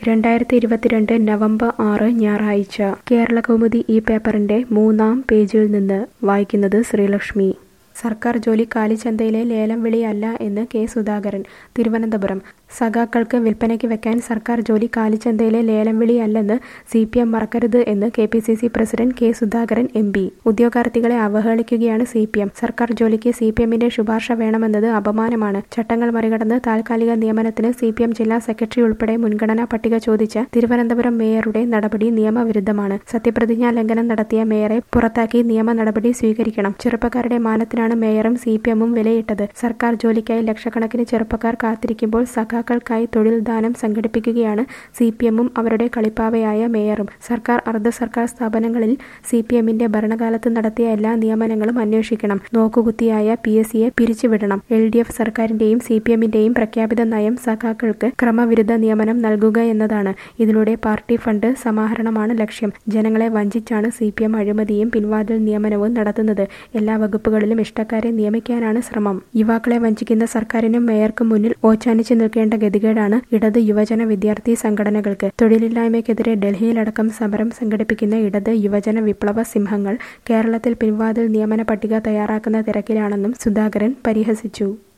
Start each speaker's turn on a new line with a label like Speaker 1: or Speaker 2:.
Speaker 1: 2022 November 6 ഞായറാഴ്ച കേരളകൗമുദി ഈ പേപ്പറിന്റെ 3-ാം പേജിൽ നിന്ന് വായിക്കുന്നത് ശ്രീലക്ഷ്മി. സർക്കാർ ജോലി കാലിച്ചന്തയിലെ ലേലം വിളിയല്ല എന്ന് കെ സുധാകരൻ. തിരുവനന്തപുരം. സഖാക്കൾക്ക് വിൽപ്പനയ്ക്ക് വെക്കാൻ സർക്കാർ ജോലി കാലിച്ചന്തയിലെ ലേലം വിളിയല്ലെന്ന് CPM മറക്കരുത് എന്ന് KPCC president K Sudhakaran MP. ഉദ്യോഗാർത്ഥികളെ അവഹേളിക്കുകയാണ് CPM. സർക്കാർ ജോലിക്ക് CPMന്റെ ശുപാർശ വേണമെന്നത് അപമാനമാണ്. ചട്ടങ്ങൾ മറികടന്ന് താൽക്കാലിക നിയമനത്തിന് CPM ജില്ലാ സെക്രട്ടറി ഉൾപ്പെടെ മുൻഗണനാ പട്ടിക ചോദിച്ച തിരുവനന്തപുരം മേയറുടെ നടപടി നിയമവിരുദ്ധമാണ്. സത്യപ്രതിജ്ഞാ ലംഘനം നടത്തിയ മേയറെ പുറത്താക്കി നിയമ നടപടി സ്വീകരിക്കണം. ചെറുപ്പക്കാരുടെ മാനത്തിനാണ് മേയറും CPMഉം വിലയിട്ടത്. സർക്കാർ ജോലിക്കായി ലക്ഷക്കണക്കിന് ചെറുപ്പക്കാർ കാത്തിരിക്കുമ്പോൾ സഖാക്കൾക്കായി തൊഴിൽ ദാനം സംഘടിപ്പിക്കുകയാണ് CPMഉം അവരുടെ കളിപ്പാവയായ മേയറും. സർക്കാർ അർദ്ധ സർക്കാർ സ്ഥാപനങ്ങളിൽ CPMന്റെ ഭരണകാലത്ത് നടത്തിയ എല്ലാ നിയമനങ്ങളും അന്വേഷിക്കണം. നോക്കുകുത്തിയായ PSCയെ പിരിച്ചുവിടണം. LDF സർക്കാരിന്റെയും CPMന്റെയും പ്രഖ്യാപിത നയം സഖാക്കൾക്ക് ക്രമവിരുദ്ധ നിയമനം നൽകുക എന്നതാണ്. ഇതിലൂടെ പാർട്ടി ഫണ്ട് സമാഹരണമാണ് ലക്ഷ്യം. ജനങ്ങളെ വഞ്ചിച്ചാണ് CPM അഴിമതിയും പിൻവാതിൽ നിയമനവും നടത്തുന്നത്. എല്ലാ വകുപ്പുകളിലും ഇഷ്ടക്കാരെ നിയമിക്കാനാണ് ശ്രമം. യുവാക്കളെ വഞ്ചിക്കുന്ന സർക്കാരിനും മേയർക്കും മുന്നിൽ ഓച്ചാനിച്ചു നിൽക്കേണ്ട ഗതികേടാണ് ഇടത് യുവജന വിദ്യാർത്ഥി സംഘടനകൾക്ക്. തൊഴിലില്ലായ്മയ്ക്കെതിരെ ഡൽഹിയിലടക്കം സമരം സംഘടിപ്പിക്കുന്ന ഇടത് യുവജന വിപ്ലവ സിംഹങ്ങൾ കേരളത്തിൽ പിൻവാതിൽ നിയമന പട്ടിക തയ്യാറാക്കുന്ന തിരക്കിലാണെന്നും സുധാകരൻ പരിഹസിച്ചു.